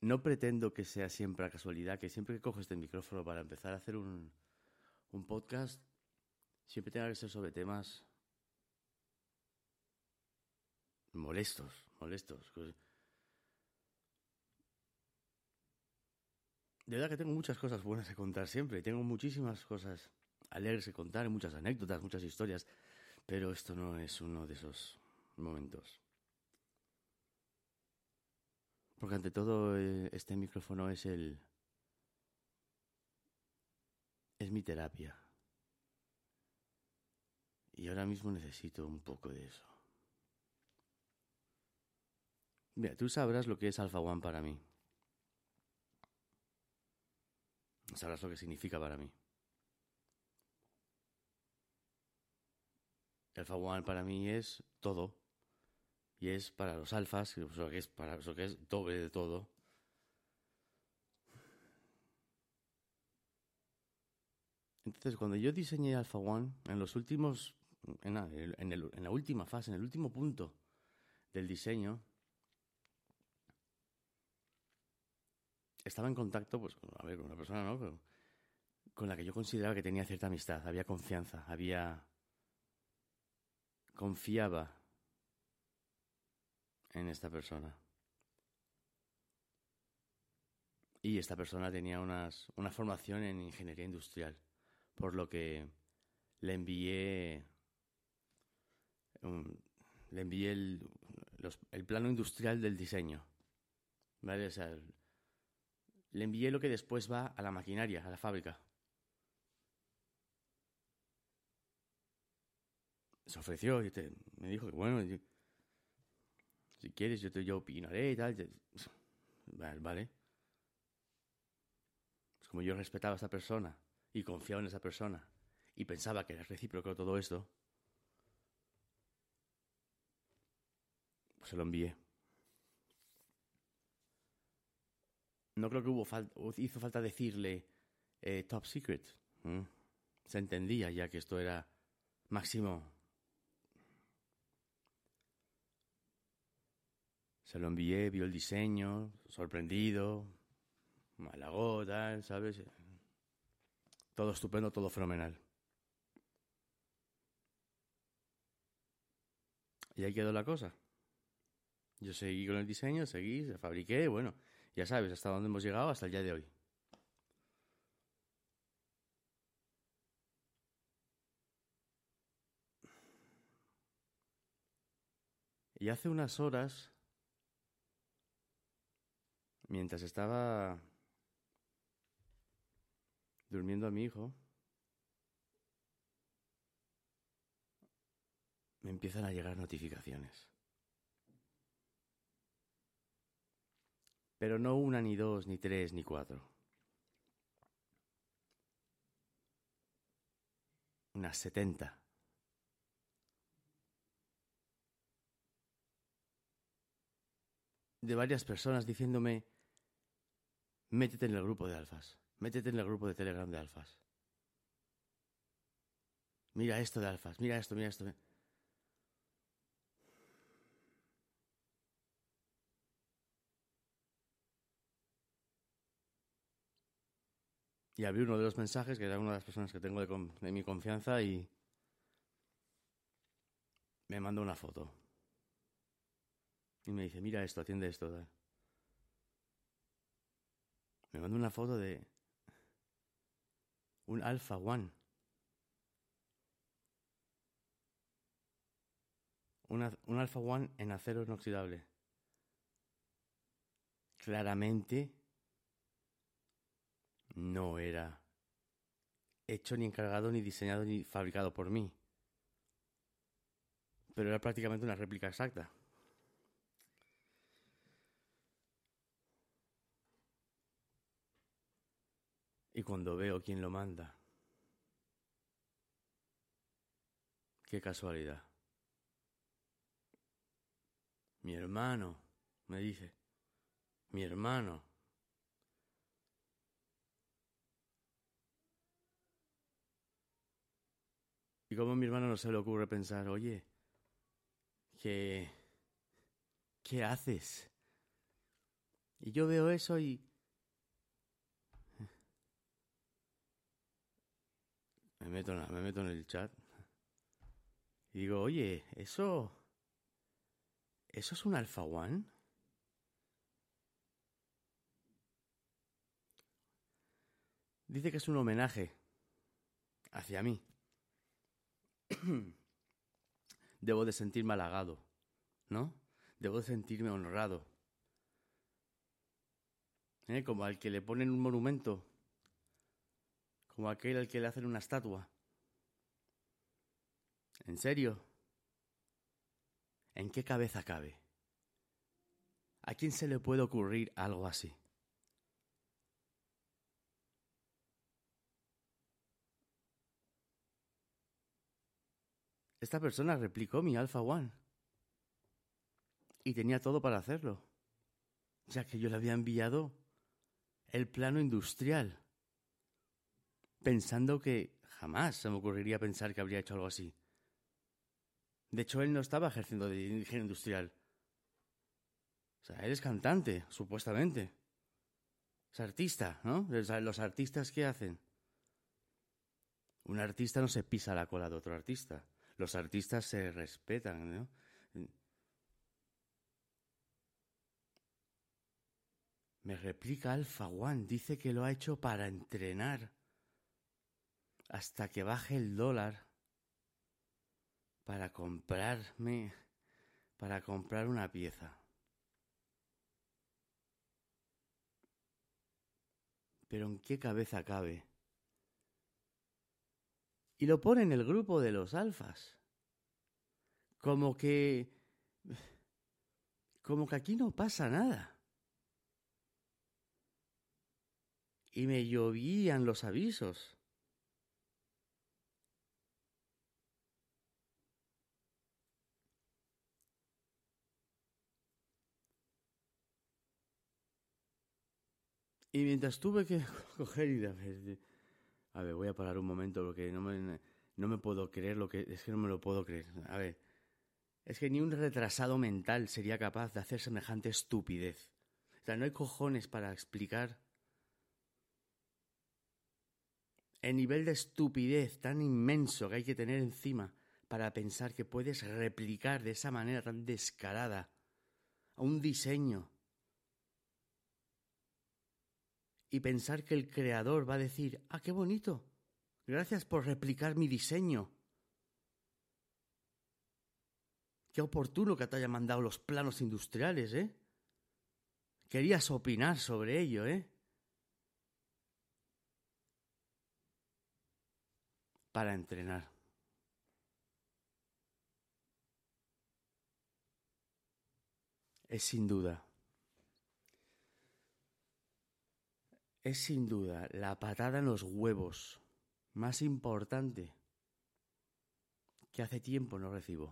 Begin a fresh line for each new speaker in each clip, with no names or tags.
no pretendo que sea siempre a casualidad, que siempre que cojo este micrófono para empezar a hacer un podcast, siempre tenga que ser sobre temas molestos. De verdad que tengo muchas cosas buenas que contar siempre. Tengo muchísimas cosas alegres que contar, muchas anécdotas, muchas historias. Pero esto no es uno de esos momentos. Porque ante todo, este micrófono es mi terapia. Y ahora mismo necesito un poco de eso. Mira, tú sabrás lo que es Alpha One para mí. Sabrás lo que significa para mí. Alpha One para mí es todo. Y es para los alfas, eso que es doble de todo. Entonces, cuando yo diseñé Alpha One, en los últimos, en la última fase, en el último punto del diseño, estaba en contacto, pues, a ver, con una persona, ¿no? Pero con la que yo consideraba que tenía cierta amistad, había confianza, confiaba en esta persona. Y esta persona tenía una formación en ingeniería industrial, por lo que le envié, le envié el plano industrial del diseño, ¿vale? O sea, le envié lo que después va a la maquinaria, a la fábrica. Se ofreció y me dijo que bueno, si quieres yo opinaré y tal. Vale. Pues como yo respetaba a esta persona y confiaba en esa persona y pensaba que era recíproco todo esto, pues se lo envié. No creo que hizo falta decirle top secret. Se entendía ya que esto era máximo. Se lo envié, vio el diseño, sorprendido, me halagó, tal, ¿sabes? Todo estupendo, todo fenomenal. Y ahí quedó la cosa. Yo seguí con el diseño, se fabriqué, bueno, ya sabes hasta dónde hemos llegado hasta el día de hoy. Y hace unas horas, mientras estaba durmiendo a mi hijo, me empiezan a llegar notificaciones. Pero no una, ni dos, ni tres, ni cuatro. Unas 70. De varias personas diciéndome, métete en el grupo de alfas, métete en el grupo de Telegram de alfas. Mira esto de alfas, mira esto, mira esto. Y abrí uno de los mensajes, que era una de las personas que tengo de mi confianza, y me mandó una foto. Y me dice, mira esto, atiende esto. Tal. Me mandó una foto de un Alpha One. Un Alpha One en acero inoxidable. Claramente no era hecho ni encargado ni diseñado ni fabricado por mí. Pero era prácticamente una réplica exacta. Y cuando veo quién lo manda, qué casualidad. Mi hermano, me dice. Mi hermano. Y como a mi hermano no se le ocurre pensar, oye, ¿qué haces? Y yo veo eso y me meto en el chat y digo, oye, ¿eso es un Alpha One? Dice que es un homenaje hacia mí. Debo de sentirme halagado, ¿no? Debo de sentirme honrado. Como al que le ponen un monumento, como aquel al que le hacen una estatua. ¿En serio? ¿En qué cabeza cabe? ¿A quién se le puede ocurrir algo así? Esta persona replicó mi Alpha One y tenía todo para hacerlo, ya que yo le había enviado el plano industrial, pensando que jamás se me ocurriría pensar que habría hecho algo así. De hecho, él no estaba ejerciendo de ingeniero industrial. O sea, él es cantante, supuestamente. Es artista, ¿no? O sea, los artistas, ¿qué hacen? Un artista no se pisa la cola de otro artista. Los artistas se respetan, ¿no? Me replica Alpha One, dice que lo ha hecho para entrenar hasta que baje el dólar para comprar una pieza. Pero ¿en qué cabeza cabe? Y lo pone en el grupo de los alfas. Como que aquí no pasa nada. Y me llovían los avisos. Y mientras tuve que coger y a ver, voy a parar un momento porque no me puedo creer es que no me lo puedo creer. A ver, es que ni un retrasado mental sería capaz de hacer semejante estupidez. O sea, no hay cojones para explicar el nivel de estupidez tan inmenso que hay que tener encima para pensar que puedes replicar de esa manera tan descarada a un diseño y pensar que el creador va a decir, ¡ah, qué bonito! Gracias por replicar mi diseño. Qué oportuno que te haya mandado los planos industriales, ¿eh? Querías opinar sobre ello, ¿eh? Para entrenar. Es sin duda la patada en los huevos más importante que hace tiempo no recibo.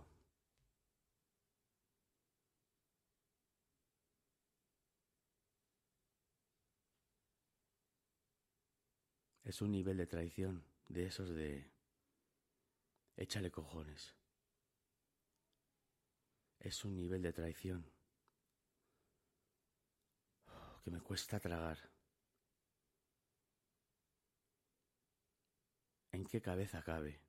Es un nivel de traición de esos de échale cojones. Es un nivel de traición que me cuesta tragar. ¿En qué cabeza cabe?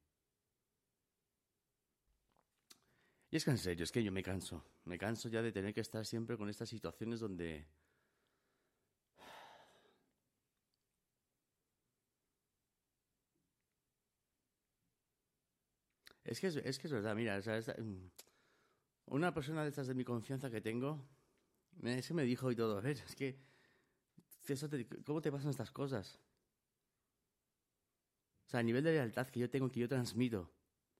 Y es que en serio, es que yo me canso. Me canso ya de tener que estar siempre con estas situaciones donde es que es verdad, mira, o sea, una persona de estas de mi confianza que tengo, ese me dijo y todo, a ver, es que ¿cómo te pasan estas cosas? O sea, el nivel de lealtad que yo tengo, que yo transmito,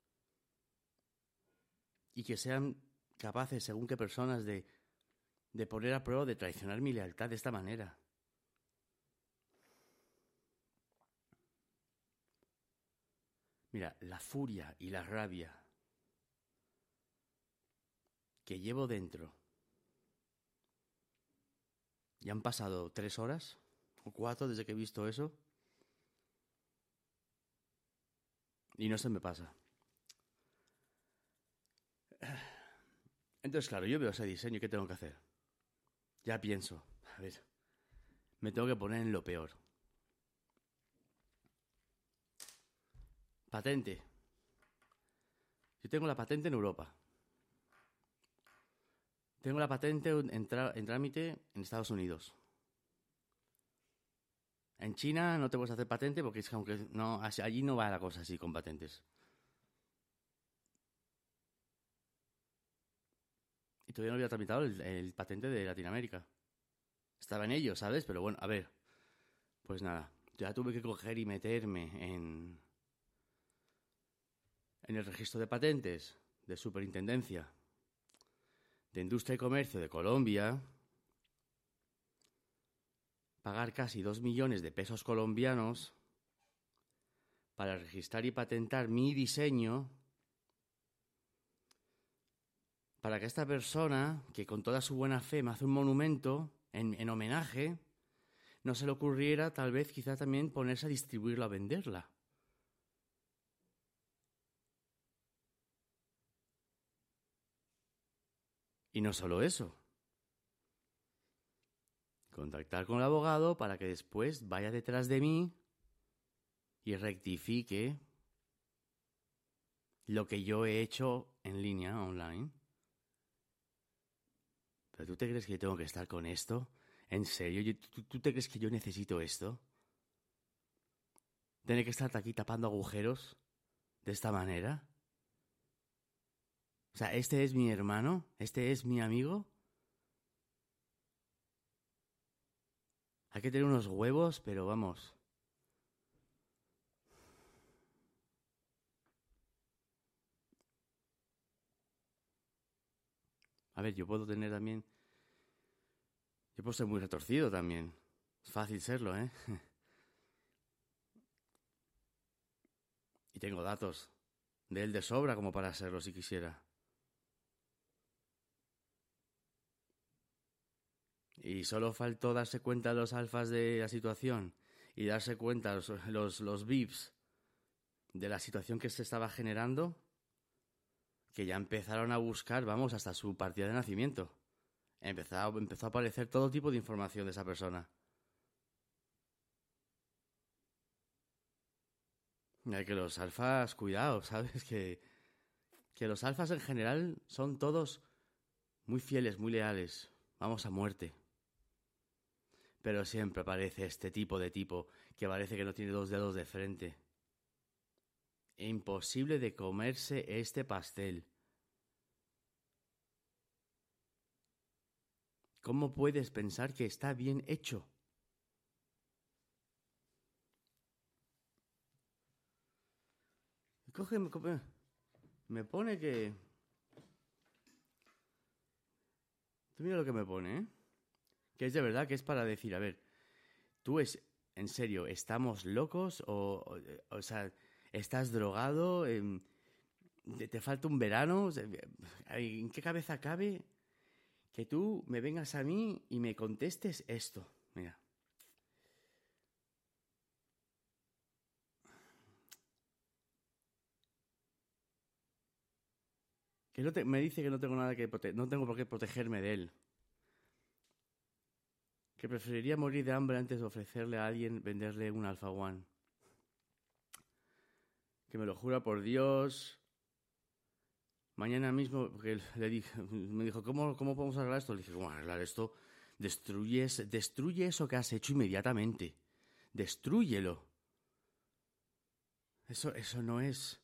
y que sean capaces, según qué personas, de poner a prueba, de traicionar mi lealtad de esta manera. Mira, la furia y la rabia que llevo dentro. Ya han pasado 3 horas o 4 desde que he visto eso. Y no se me pasa. Entonces, claro, yo veo ese diseño y ¿qué tengo que hacer? Ya pienso. A ver, me tengo que poner en lo peor. Patente. Yo tengo la patente en Europa. Tengo la patente en trámite en Estados Unidos. En China no te puedes hacer patente porque es que aunque no, allí no va la cosa así con patentes. Y todavía no había tramitado el patente de Latinoamérica. Estaba en ello, ¿sabes? Pero bueno, a ver. Pues nada, ya tuve que coger y meterme en el registro de patentes de Superintendencia de Industria y Comercio de Colombia, pagar casi 2 millones de pesos colombianos para registrar y patentar mi diseño para que esta persona, que con toda su buena fe me hace un monumento en homenaje, no se le ocurriera tal vez quizá también ponerse a distribuirla, a venderla. Y no solo eso. Contactar con el abogado para que después vaya detrás de mí y rectifique lo que yo he hecho en línea, online. ¿Pero tú te crees que yo tengo que estar con esto? ¿En serio? ¿Tú te crees que yo necesito esto? ¿Tener que estar aquí tapando agujeros de esta manera? O sea, ¿este es mi hermano? ¿Este es mi amigo? Hay que tener unos huevos, pero vamos. A ver, yo puedo tener también... Yo puedo ser muy retorcido también. Es fácil serlo, ¿eh? Y tengo datos de él de sobra como para serlo si quisiera. Y solo faltó darse cuenta de los alfas de la situación y darse cuenta los VIPs de la situación que se estaba generando, que ya empezaron a buscar, vamos, hasta su partida de nacimiento. Empezó a aparecer todo tipo de información de esa persona. Hay que los alfas, cuidado, ¿sabes? Que los alfas en general son todos muy fieles, muy leales. Vamos a muerte. Pero siempre aparece este tipo de tipo que parece que no tiene dos dedos de frente. Imposible de comerse este pastel. ¿Cómo puedes pensar que está bien hecho? Me pone que... Tú mira lo que me pone, ¿eh? Que es de verdad, que es para decir, a ver, tú es... En serio, ¿estamos locos? O sea, ¿estás drogado? ¿Te falta un verano? O sea, ¿en qué cabeza cabe que tú me vengas a mí y me contestes esto? Mira. Que me dice que no tengo nada que no tengo por qué protegerme de él. Que preferiría morir de hambre antes de ofrecerle a alguien venderle un Alpha One. Que me lo jura por Dios. Mañana mismo, porque me dijo, ¿cómo podemos arreglar esto? Le dije, ¿cómo arreglar esto? Destruye eso que has hecho inmediatamente. Destrúyelo. Eso no es...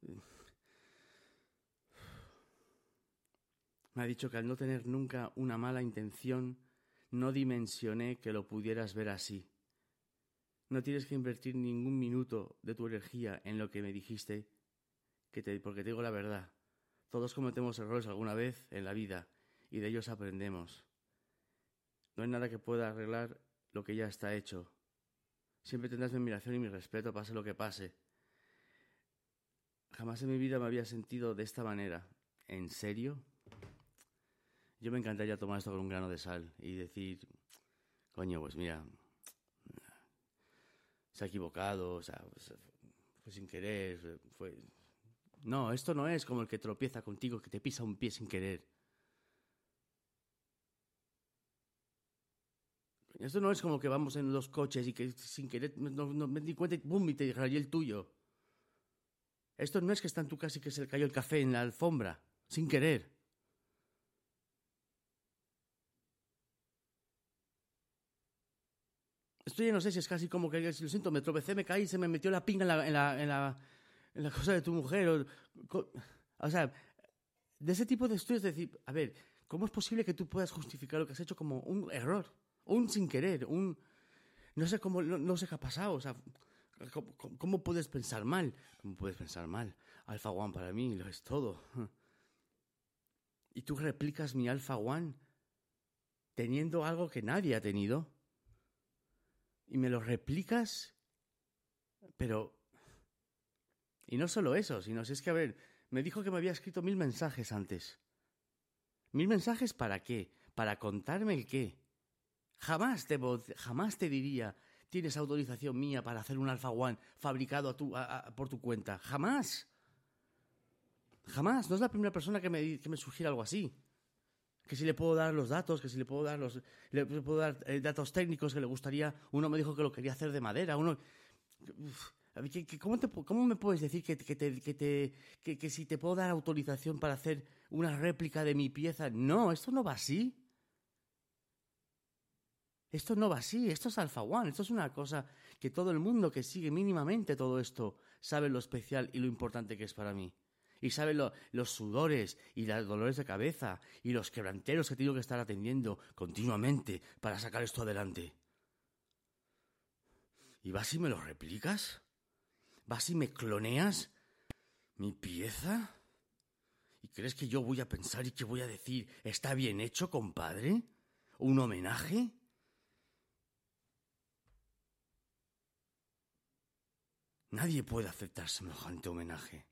Me ha dicho que al no tener nunca una mala intención, no dimensioné que lo pudieras ver así. No tienes que invertir ningún minuto de tu energía en lo que me dijiste, porque te digo la verdad. Todos cometemos errores alguna vez en la vida y de ellos aprendemos. No hay nada que pueda arreglar lo que ya está hecho. Siempre tendrás mi admiración y mi respeto, pase lo que pase. Jamás en mi vida me había sentido de esta manera. ¿En serio? Yo me encantaría tomar esto con un grano de sal y decir, coño, pues mira, se ha equivocado, o sea, fue sin querer, fue... No, esto no es como el que tropieza contigo, que te pisa un pie sin querer. Esto no es como que vamos en los coches y que sin querer no me di cuenta y ¡pum! Y te rayé el tuyo. Esto no es que está en tu casa y que se le cayó el café en la alfombra, sin querer. Esto ya no sé si es casi como que, lo siento, me tropecé, me caí, se me metió la pinga en la cosa de tu mujer. O sea, de ese tipo de estudios, decir, a ver, ¿cómo es posible que tú puedas justificar lo que has hecho como un error? Un sin querer, no sé cómo, no sé qué ha pasado, o sea, ¿cómo puedes pensar mal? ¿Cómo puedes pensar mal? Alpha One para mí lo es todo. Y tú replicas mi Alpha One teniendo algo que nadie ha tenido. Y me lo replicas, pero... Y no solo eso, sino si es que, a ver, me dijo que me había escrito 1000 mensajes antes. ¿1000 mensajes para qué? ¿Para contarme el qué? Jamás te diría, tienes autorización mía para hacer un Alpha One fabricado por tu cuenta. Jamás. Jamás. No es la primera persona que me sugiere algo así. Que si le puedo dar los datos, que si le puedo dar datos técnicos que le gustaría. Uno me dijo que lo quería hacer de madera. ¿Cómo me puedes decir que si te puedo dar autorización para hacer una réplica de mi pieza? No, esto no va así. Esto no va así, esto es Alpha One, esto es una cosa que todo el mundo que sigue mínimamente todo esto sabe lo especial y lo importante que es para mí. Y sabe los sudores y los dolores de cabeza y los quebranteros que tengo que estar atendiendo continuamente para sacar esto adelante. ¿Y vas y me lo replicas? ¿Vas y me cloneas mi pieza? ¿Y crees que yo voy a pensar y que voy a decir, está bien hecho, compadre? ¿Un homenaje? Nadie puede aceptar semejante homenaje.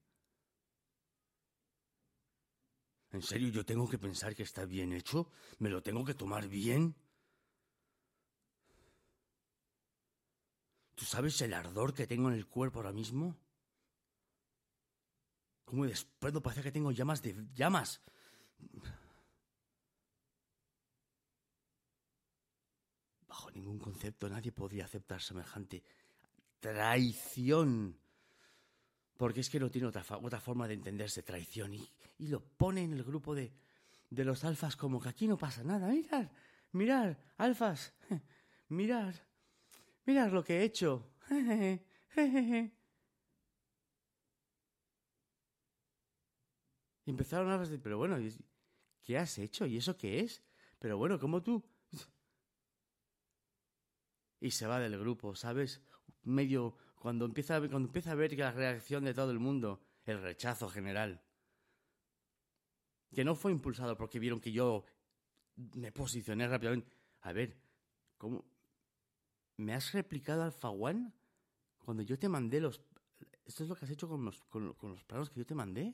¿En serio yo tengo que pensar que está bien hecho? ¿Me lo tengo que tomar bien? ¿Tú sabes el ardor que tengo en el cuerpo ahora mismo? ¿Cómo de desprendo parece que tengo llamas de llamas? Bajo ningún concepto nadie podría aceptar semejante traición. Porque es que no tiene otra forma de entenderse traición. Y lo pone en el grupo de los alfas como que aquí no pasa nada. Mirad, alfas, mirad lo que he hecho. Y empezaron a hablar de, pero bueno, ¿qué has hecho? ¿Y eso qué es? Pero bueno, ¿cómo tú? Y se va del grupo, ¿sabes? Medio, cuando empieza a ver que la reacción de todo el mundo, el rechazo general, que no fue impulsado porque vieron que yo me posicioné rápidamente. A ver, ¿cómo? ¿Me has replicado Alpha One? Cuando yo te mandé los... ¿Esto es lo que has hecho con los planos que yo te mandé?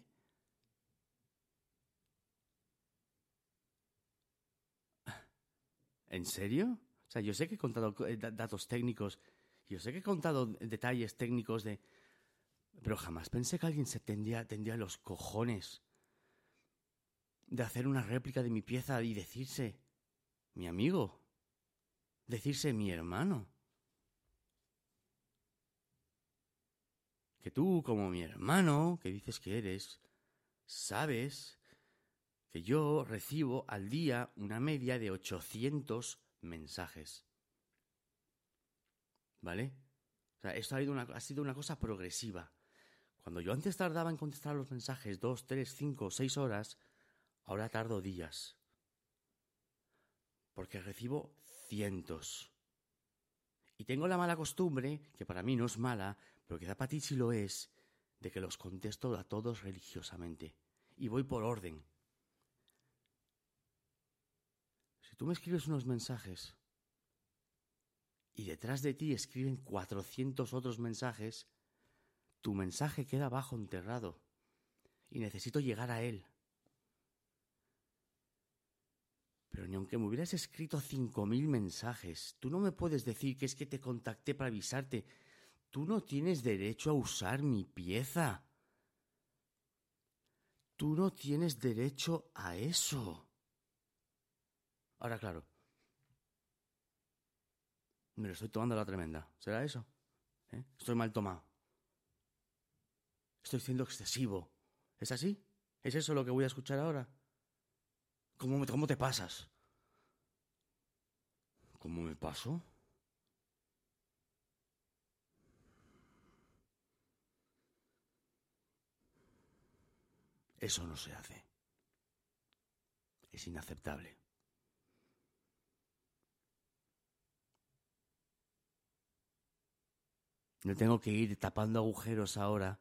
¿En serio? O sea, yo sé que he contado datos técnicos, yo sé que he contado detalles técnicos de... Pero jamás pensé que alguien tendría los cojones de hacer una réplica de mi pieza y decirse mi amigo, decirse mi hermano. Que tú, como mi hermano, que dices que eres, sabes que yo recibo al día una media de 800 mensajes. ¿Vale? O sea, esto ha sido una cosa progresiva. Cuando yo antes tardaba en contestar los mensajes 2, 3, 5, 6 horas, ahora tardo días. Porque recibo cientos. Y tengo la mala costumbre, que para mí no es mala, pero quizá para ti sí lo es, de que los contesto a todos religiosamente. Y voy por orden. Si tú me escribes unos mensajes y detrás de ti escriben 400 otros mensajes, tu mensaje queda abajo enterrado y necesito llegar a él. Pero ni aunque me hubieras escrito 5000 mensajes, tú no me puedes decir que es que te contacté para avisarte. Tú no tienes derecho a usar mi pieza. Tú no tienes derecho a eso. Ahora, claro, Me lo estoy tomando a la tremenda. ¿Será eso? Estoy mal tomado. Estoy siendo excesivo. ¿Es así? ¿Es eso lo que voy a escuchar ahora? ¿Cómo te pasas? ¿Cómo me paso? Eso no se hace. Es inaceptable. No tengo que ir tapando agujeros ahora,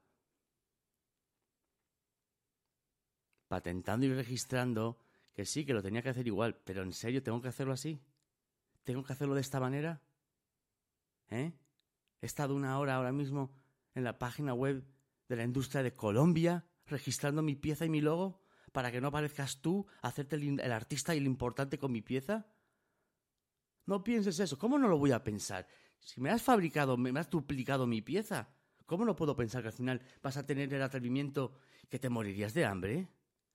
patentando y registrando que sí, que lo tenía que hacer igual, pero en serio, ¿tengo que hacerlo así? ¿Tengo que hacerlo de esta manera? He estado 1 hora ahora mismo en la página web de la industria de Colombia registrando mi pieza y mi logo para que no aparezcas tú, hacerte el artista y el importante con mi pieza. No pienses eso. ¿Cómo no lo voy a pensar? Si me has duplicado mi pieza, ¿cómo no puedo pensar que al final vas a tener el atrevimiento que te morirías de hambre?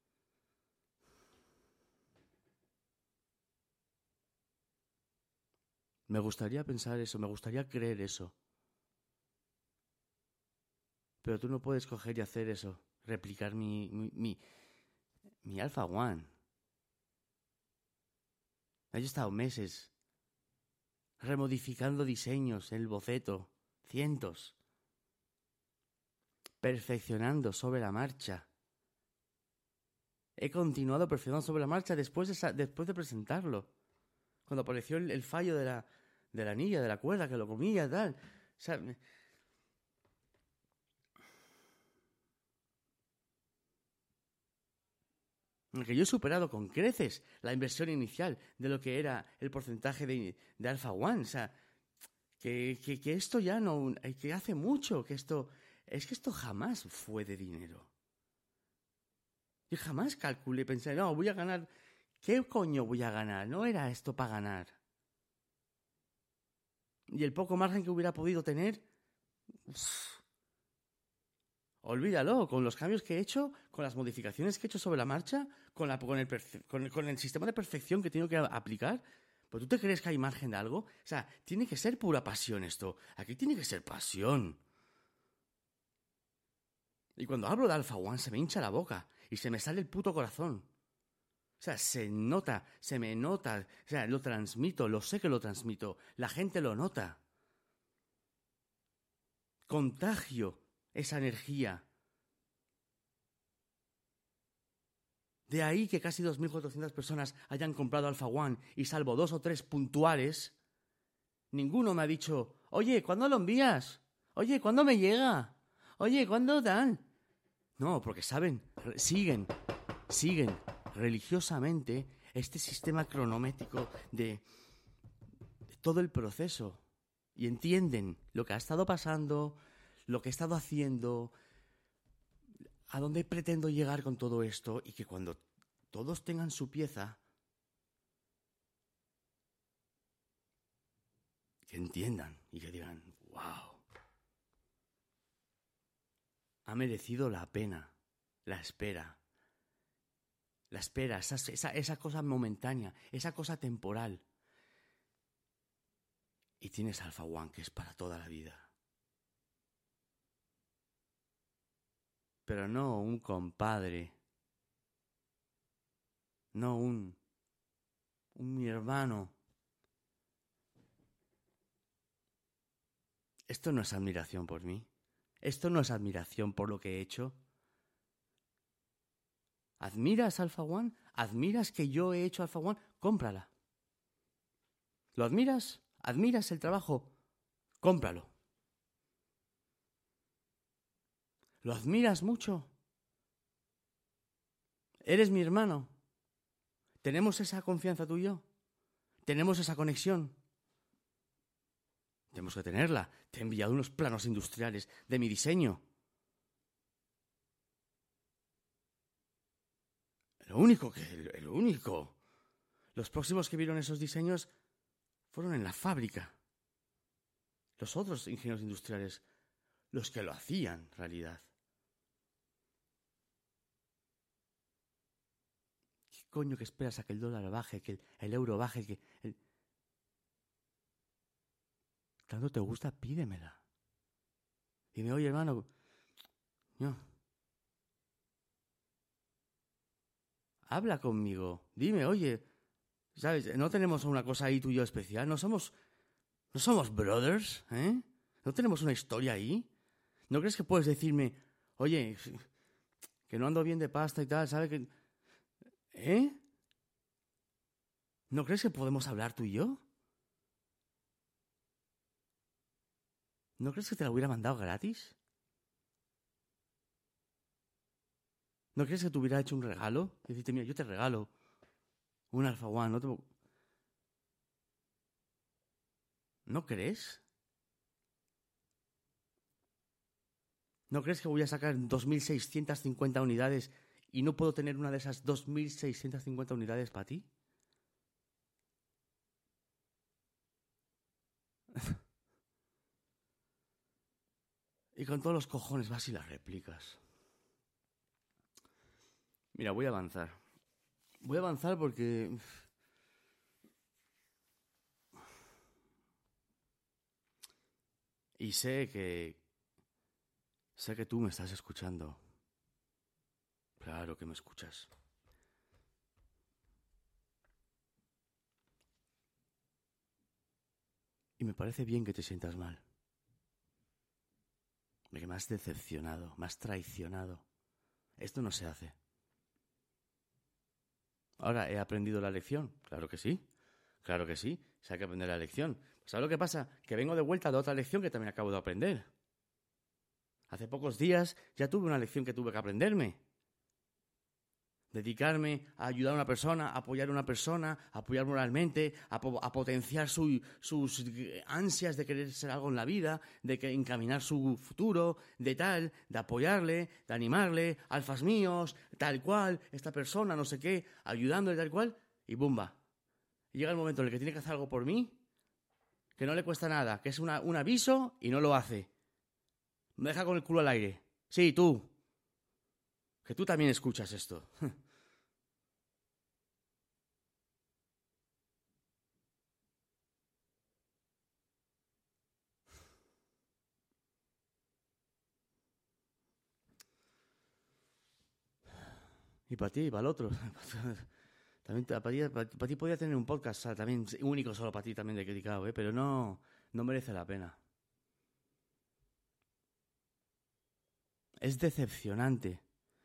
Me gustaría pensar eso, me gustaría creer eso. Pero tú no puedes coger y hacer eso, replicar mi Alpha One. He estado meses remodificando diseños en el boceto, cientos, perfeccionando sobre la marcha. He continuado perfeccionando sobre la marcha después de presentarlo. Cuando apareció el fallo de la anilla, de la cuerda, que lo comía, tal. O sea, que yo he superado con creces la inversión inicial de lo que era el porcentaje de Alpha One. O sea, que esto ya no... que hace mucho que esto... Es que esto jamás fue de dinero. Yo jamás calculé, pensé, no, voy a ganar... ¿Qué coño voy a ganar? No era esto para ganar. Y el poco margen que hubiera podido tener... Olvídalo, con los cambios que he hecho, con las modificaciones que he hecho sobre la marcha, con el sistema de perfección que tengo que aplicar, ¿pues tú te crees que hay margen de algo? O sea, tiene que ser pura pasión esto. Aquí tiene que ser pasión. Y cuando hablo de Alpha One se me hincha la boca y se me sale el puto corazón. O sea, se nota, se me nota. O sea, lo transmito, lo sé que lo transmito. La gente lo nota. Contagio esa energía. De ahí que casi 2.400 personas hayan comprado Alpha One y salvo 2 o 3 puntuales, ninguno me ha dicho, oye, ¿cuándo lo envías? Oye, ¿cuándo me llega? Oye, ¿cuándo dan? No, porque saben, siguen religiosamente este sistema cronométrico de todo el proceso y entienden lo que ha estado pasando, lo que he estado haciendo, a dónde pretendo llegar con todo esto y que cuando todos tengan su pieza, que entiendan y que digan, wow, ha merecido la pena, la espera, esa cosa momentánea, esa cosa temporal. Y tienes Alpha One, que es para toda la vida. Pero no un compadre, no un mi hermano. Esto no es admiración por mí. Esto no es admiración por lo que he hecho. ¿Admiras Alpha One? ¿Admiras que yo he hecho Alpha One? Cómprala. ¿Lo admiras? ¿Admiras el trabajo? Cómpralo. ¿Lo admiras mucho? ¿Eres mi hermano? ¿Tenemos esa confianza tú y yo? ¿Tenemos esa conexión? Tenemos que tenerla. Te he enviado unos planos industriales de mi diseño. Lo único. Los próximos que vieron esos diseños fueron en la fábrica. Los otros ingenieros industriales, los que lo hacían realidad. ¿Qué coño que esperas a que el dólar baje, que el euro baje, tanto te gusta, pídemela. Dime, oye, hermano, no. Habla conmigo. Dime, oye, ¿sabes? No tenemos una cosa ahí tú y yo especial. No somos brothers, ¿eh? ¿No tenemos una historia ahí? ¿No crees que puedes decirme, oye, que no ando bien de pasta y tal, ¿sabes? ¿Eh? ¿No crees que podemos hablar tú y yo? ¿No crees que te la hubiera mandado gratis? ¿No crees que te hubiera hecho un regalo? Decirte, mira, yo te regalo un Alpha One, ¿No crees? ¿No crees que voy a sacar 2.650 unidades y no puedo tener una de esas 2.650 unidades para ti? Y con todos los cojones vas y las replicas. Mira, voy a avanzar. Voy a avanzar porque... Y sé que tú me estás escuchando. Claro que me escuchas. Y me parece bien que te sientas mal. Que me has decepcionado, me has traicionado. Esto no se hace. Ahora, ¿he aprendido la lección? Claro que sí. Claro que sí. Se hay que aprender la lección. ¿Sabes lo que pasa? Que vengo de vuelta de otra lección que también acabo de aprender. Hace pocos días ya tuve una lección que tuve que aprenderme. Dedicarme a ayudar a una persona, a apoyar a una persona, a apoyar moralmente, a potenciar sus ansias de querer ser algo en la vida, de encaminar su futuro, de apoyarle, de animarle, alfas míos, tal cual, esta persona, no sé qué, ayudándole tal cual, y ¡bumba! Y llega el momento en el que tiene que hacer algo por mí, que no le cuesta nada, que es un aviso y no lo hace. Me deja con el culo al aire. Sí, tú. Que tú también escuchas esto. Y para ti, y para el otro. También para ti podría tener un podcast, ¿sabes? También único solo para ti también dedicado, ¿eh? Pero no merece la pena. Es decepcionante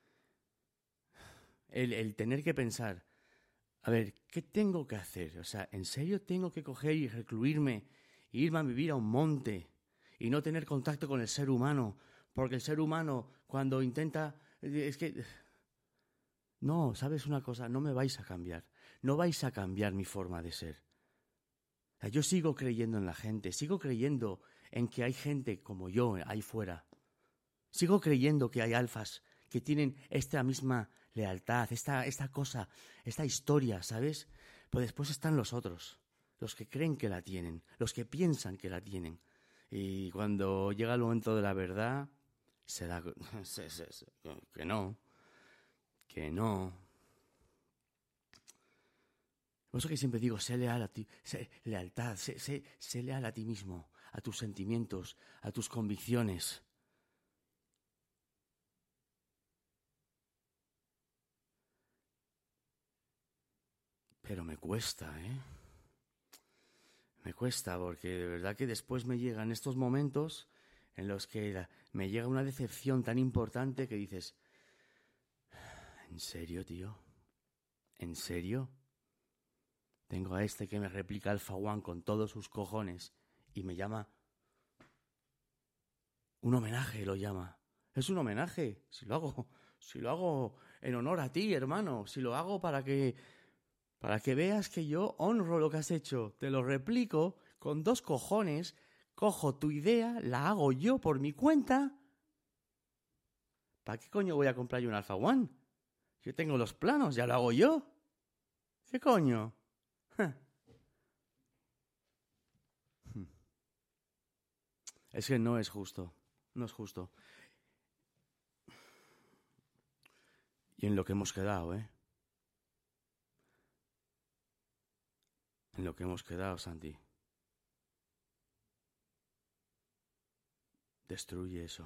el tener que pensar, a ver, ¿qué tengo que hacer? O sea, ¿en serio tengo que coger y recluirme e irme a vivir a un monte y no tener contacto con el ser humano? Porque el ser humano, cuando intenta... Es que... No, ¿sabes una cosa? No me vais a cambiar. No vais a cambiar mi forma de ser. O sea, yo sigo creyendo en la gente, sigo creyendo en que hay gente como yo ahí fuera. Sigo creyendo que hay alfas que tienen esta misma lealtad, esta cosa, esta historia, ¿sabes? Pero después están los otros, los que creen que la tienen, los que piensan que la tienen. Y cuando llega el momento de la verdad, se da que no. Por eso que siempre digo, sé leal a ti, sé lealtad, sé leal a ti mismo, a tus sentimientos, a tus convicciones. Pero me cuesta, ¿eh? Me cuesta porque de verdad que después me llegan estos momentos en los que me llega una decepción tan importante que dices, ¿en serio, tío? ¿En serio? Tengo a este que me replica Alpha One con todos sus cojones y me llama... Un homenaje lo llama. Es un homenaje, si lo hago en honor a ti, hermano, si lo hago para que veas que yo honro lo que has hecho, te lo replico con 2 cojones, cojo tu idea, la hago yo por mi cuenta. ¿Para qué coño voy a comprar yo un Alpha One? Yo tengo los planos, ya lo hago yo. ¿Qué coño? Es que no es justo, no es justo. Y en lo que hemos quedado, ¿eh? En lo que hemos quedado, Santi. Destruye eso.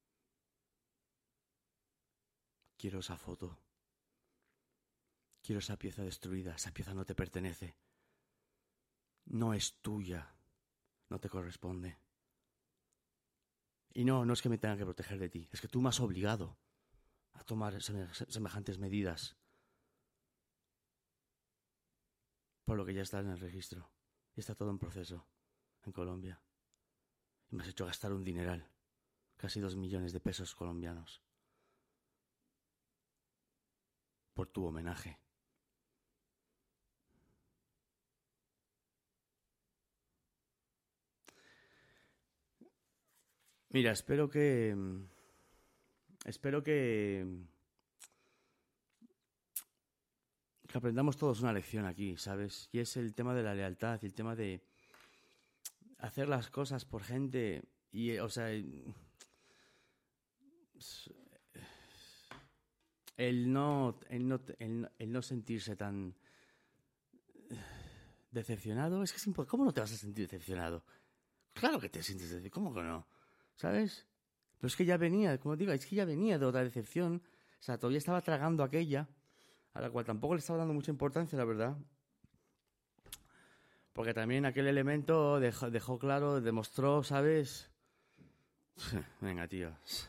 Quiero esa foto. Quiero esa pieza destruida. Esa pieza no te pertenece. No es tuya. No te corresponde. Y no es que me tenga que proteger de ti. Es que tú me has obligado a tomar semejantes medidas. Por lo que ya está en el registro. Y está todo en proceso en Colombia. Y me has hecho gastar un dineral. Casi 2 millones de pesos colombianos. Por tu homenaje. Mira, espero que aprendamos todos una lección aquí, ¿sabes? Y es el tema de la lealtad y el tema de hacer las cosas por gente y, o sea, el no sentirse tan decepcionado. Es que es imposible. ¿Cómo no te vas a sentir decepcionado? Claro que te sientes decepcionado. ¿Cómo que no? ¿Sabes? Pero es que ya venía, como digo, es que ya venía de otra decepción. O sea, todavía estaba tragando aquella, a la cual tampoco le estaba dando mucha importancia, la verdad. Porque también aquel elemento dejó claro, demostró, ¿sabes? Venga, tío.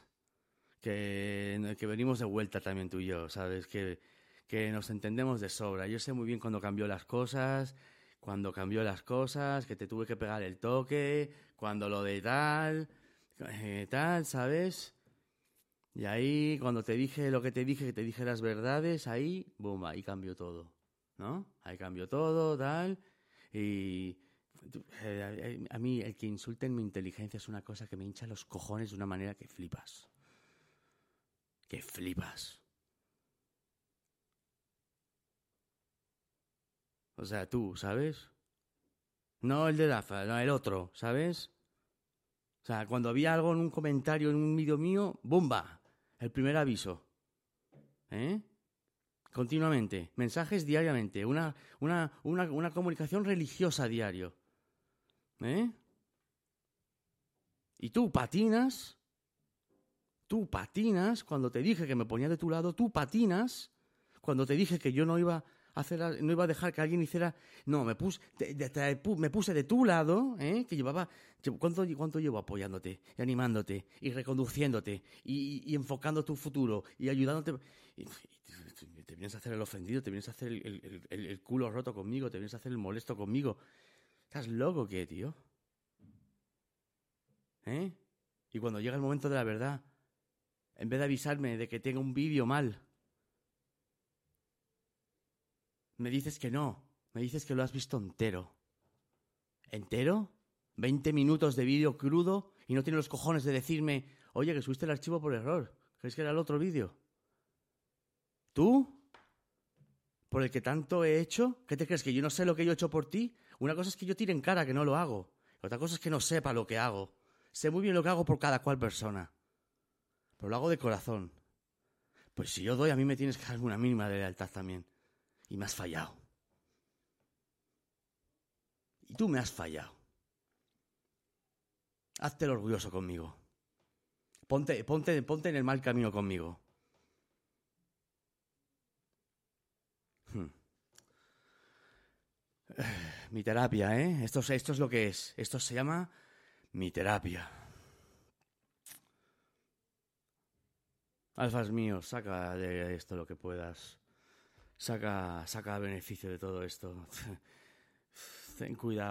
Que venimos de vuelta también tú y yo, ¿sabes? Que nos entendemos de sobra. Yo sé muy bien cuando cambió las cosas, que te tuve que pegar el toque, cuando lo de tal, ¿sabes? Y ahí, cuando te dije lo que te dije, que te dije las verdades, ahí, boom, ahí cambió todo, ¿no? Ahí cambió todo, tal, y a mí el que insulte en mi inteligencia es una cosa que me hincha los cojones de una manera que flipas. Que flipas. O sea, tú, ¿sabes? No el de Rafa, no, el otro, ¿sabes? O sea, cuando había algo en un comentario, en un vídeo mío, ¡bomba! El primer aviso. ¿Eh? Continuamente. Mensajes diariamente. Una comunicación religiosa a diario. ¿Eh? Y tú patinas cuando te dije que me ponía de tu lado, tú patinas cuando te dije que yo no iba a dejar que alguien hiciera. No, me puse de tu lado, que llevaba. ¿Cuánto llevo apoyándote y animándote y reconduciéndote y enfocando tu futuro y ayudándote? Y te vienes a hacer el ofendido, te vienes a hacer el culo roto conmigo, te vienes a hacer el molesto conmigo. ¿Estás loco o qué, tío? ¿Eh? Y cuando llega el momento de la verdad, en vez de avisarme de que tenga un vídeo mal, me dices que no. Me dices que lo has visto entero. ¿Entero? 20 minutos de vídeo crudo y no tienes los cojones de decirme, oye, que subiste el archivo por error. ¿Crees que era el otro vídeo? ¿Tú? ¿Por el que tanto he hecho? ¿Qué te crees? ¿Que yo no sé lo que yo he hecho por ti? Una cosa es que yo tire en cara que no lo hago. Otra cosa es que no sepa lo que hago. Sé muy bien lo que hago por cada cual persona. Pero lo hago de corazón. Pues si yo doy, a mí me tienes que dar una mínima de lealtad también. Y me has fallado. Y tú me has fallado. Hazte el orgulloso conmigo. Ponte en el mal camino conmigo. Mi terapia, ¿eh? Esto es lo que es. Esto se llama mi terapia. Alfas míos, saca de esto lo que puedas. Saca beneficio de todo esto. Ten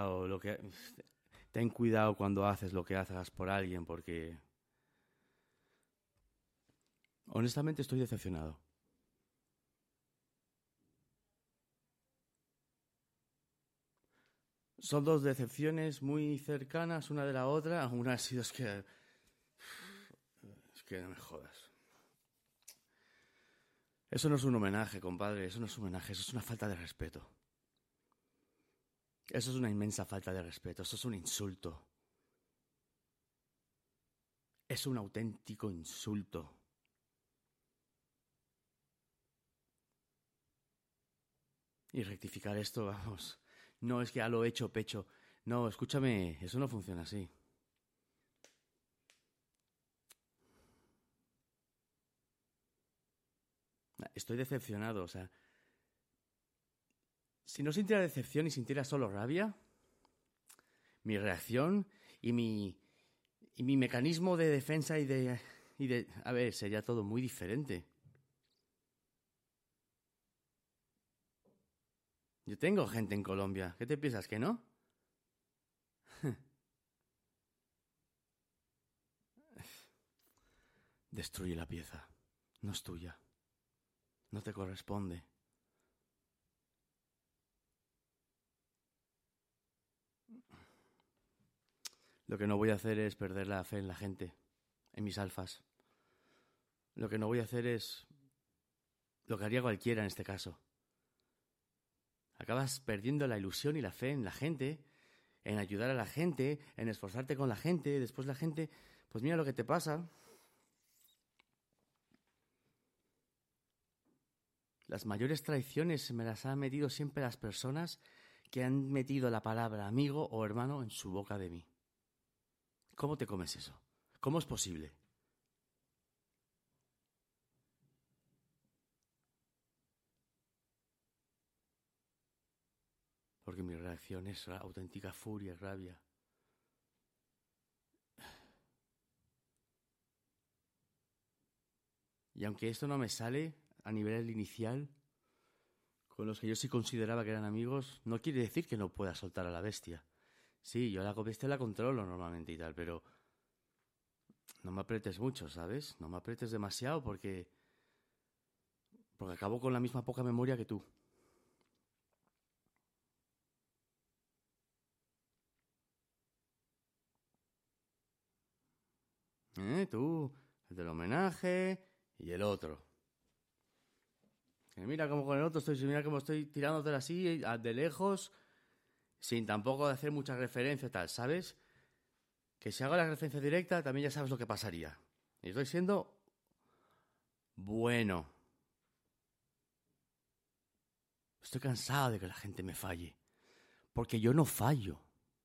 cuidado cuando haces lo que hagas por alguien, porque honestamente estoy decepcionado. Son dos decepciones muy cercanas una de la otra. Una ha sido es que no me jodas. Eso no es un homenaje, compadre. Eso no es un homenaje. Eso es una falta de respeto. Eso es una inmensa falta de respeto. Eso es un insulto. Es un auténtico insulto. Y rectificar esto, vamos. No es que ya lo he hecho pecho. No, escúchame, eso no funciona así. estoy decepcionado. O sea, si no sintiera decepción y sintiera solo rabia, mi reacción y mi mecanismo de defensa y de... A ver, sería todo muy diferente. Yo tengo gente en Colombia. ¿Qué te piensas, que no? Destruye la pieza. No es tuya. No te corresponde. Lo que no voy a hacer es perder la fe en la gente, en mis alfas. Lo que no voy a hacer es lo que haría cualquiera en este caso. Acabas perdiendo la ilusión y la fe en la gente, en ayudar a la gente, en esforzarte con la gente. Después la gente, pues mira lo que te pasa. Las mayores traiciones me las han metido siempre las personas que han metido la palabra amigo o hermano en su boca de mí. ¿Cómo te comes eso? ¿Cómo es posible? Porque mi reacción es auténtica furia y rabia. Y aunque esto no me sale a nivel inicial, con los que yo sí consideraba que eran amigos, no quiere decir que no pueda soltar a la bestia. Sí, yo la bestia la controlo normalmente y tal, pero no me apretes mucho, ¿sabes? No me apretes demasiado porque acabo con la misma poca memoria que tú. Tú, el del homenaje y el otro. Mira cómo con el otro mira cómo estoy tirándotela así, de lejos, sin tampoco hacer mucha referencia tal, ¿sabes? Que si hago la referencia directa también ya sabes lo que pasaría. Y estoy siendo bueno. Estoy cansado de que la gente me falle. Porque yo no fallo.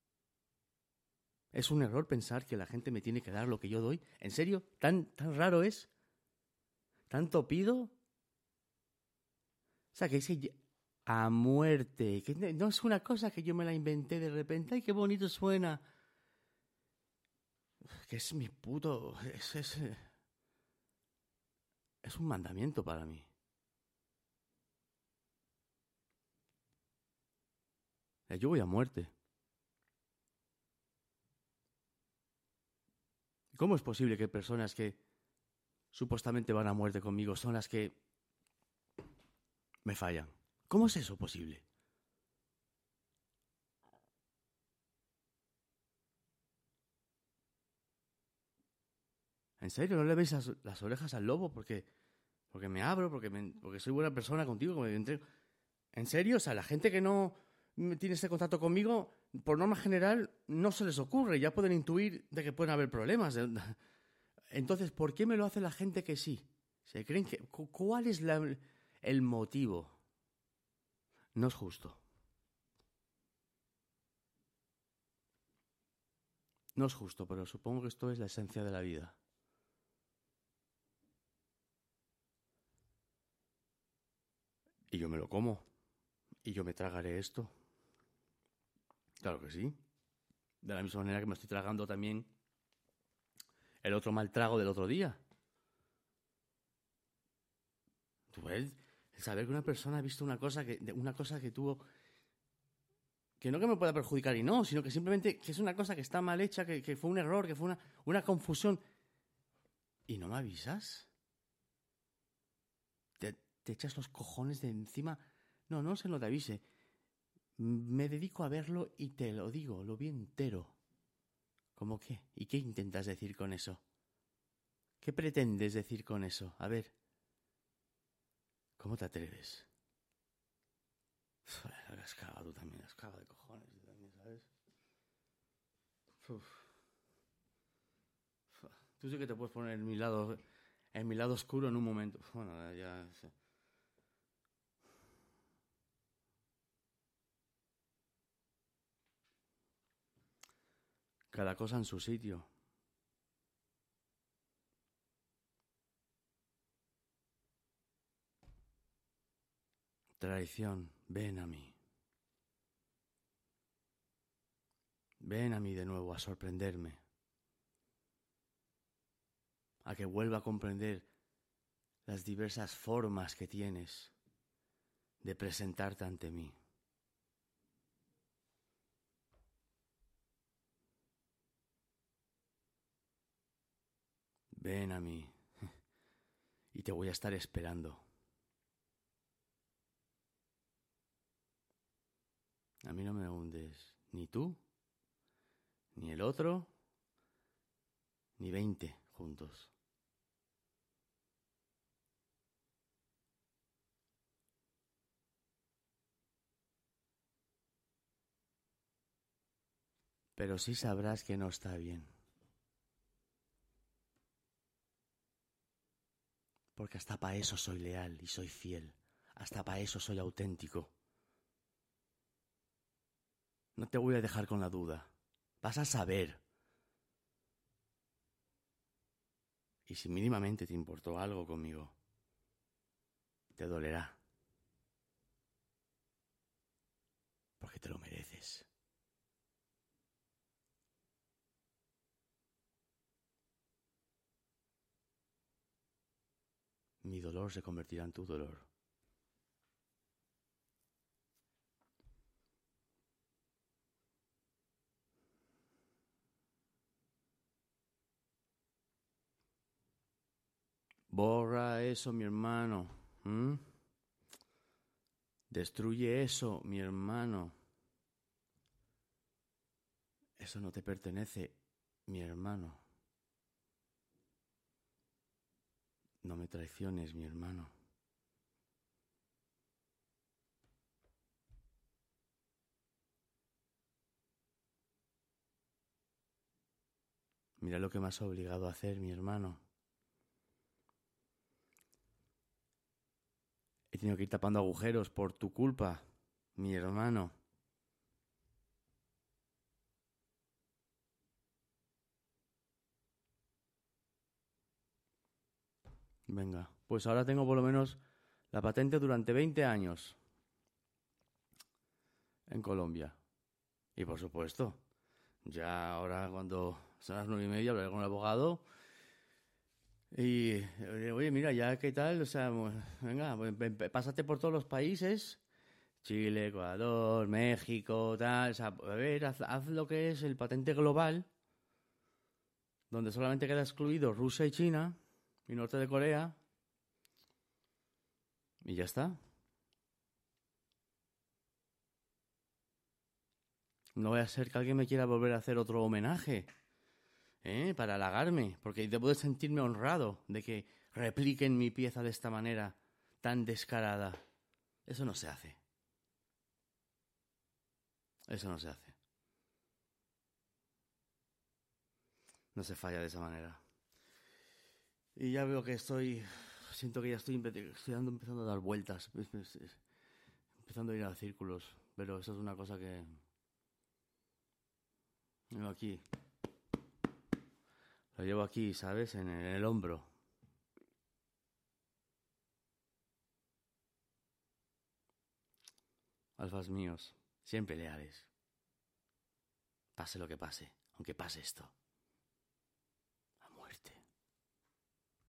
Es un error pensar que la gente me tiene que dar lo que yo doy. ¿En serio? ¿Tan raro es? ¿Tanto pido? O sea, que dice a muerte. Que no es una cosa que yo me la inventé de repente. ¡Ay, qué bonito suena! Que es mi puto... Es un mandamiento para mí. Yo voy a muerte. ¿Cómo es posible que personas que supuestamente van a muerte conmigo son las que me fallan? ¿Cómo es eso posible? ¿En serio? ¿No le veis las orejas al lobo? Porque me abro, porque soy buena persona contigo. ¿En serio? O sea, la gente que no tiene este contacto conmigo, por norma general, no se les ocurre. Ya pueden intuir de que pueden haber problemas. Entonces, ¿por qué me lo hace la gente que sí? ¿Se creen que... ¿Cuál es el motivo? No es justo. No es justo, pero supongo que esto es la esencia de la vida. Y yo me lo como. Y yo me tragaré esto. Claro que sí. De la misma manera que me estoy tragando también el otro mal trago del otro día. ¿Tú ves? El saber que una persona ha visto una cosa que tuvo... Que no que me pueda perjudicar y no, sino que simplemente que es una cosa que está mal hecha, que fue un error, que fue una confusión. ¿Y no me avisas? Te echas los cojones de encima. No se lo te avise. Me dedico a verlo y te lo digo, lo vi entero. ¿Cómo qué? ¿Y qué intentas decir con eso? ¿Qué pretendes decir con eso? A ver. ¿Cómo te atreves? La has cagado tú también, has cagado de cojones tú también, ¿sabes? Uf. Tú sí que te puedes poner en mi lado oscuro en un momento. Bueno, ya... Cada cosa en su sitio. traición, ven a mí. Ven a mí de nuevo a sorprenderme, a que vuelva a comprender las diversas formas que tienes de presentarte ante mí. Ven a mí y te voy a estar esperando. A mí no me hundes ni tú, ni el otro, ni 20 juntos. Pero sí sabrás que no está bien. Porque hasta para eso soy leal y soy fiel. Hasta para eso soy auténtico. No te voy a dejar con la duda. Vas a saber. Y si mínimamente te importó algo conmigo, te dolerá. Porque te lo mereces. Mi dolor se convertirá en tu dolor. Borra eso, mi hermano. Destruye eso, mi hermano. Eso no te pertenece, mi hermano. No me traiciones, mi hermano. Mira lo que me has obligado a hacer, mi hermano. He tenido que ir tapando agujeros por tu culpa, mi hermano. Venga, pues ahora tengo por lo menos la patente durante 20 años en Colombia. Y por supuesto, ya ahora cuando son las 9:30 hablaré con el abogado y oye, mira, ya qué tal, o sea, venga, pásate por todos los países, Chile, Ecuador, México, tal, o sea, a ver, haz lo que es el patente global, donde solamente queda excluido Rusia y China y Norte de Corea, y ya está. No vaya a ser que alguien me quiera volver a hacer otro homenaje, para halagarme, porque debo de sentirme honrado de que repliquen mi pieza de esta manera tan descarada. Eso no se hace. Eso no se hace. No se falla de esa manera. Y ya veo que siento que ya estoy empezando a dar vueltas, empezando a ir a círculos, pero eso es una cosa que llevo aquí. Lo llevo aquí, ¿sabes? En el hombro. Alfas míos, siempre leales. Pase lo que pase, aunque pase esto.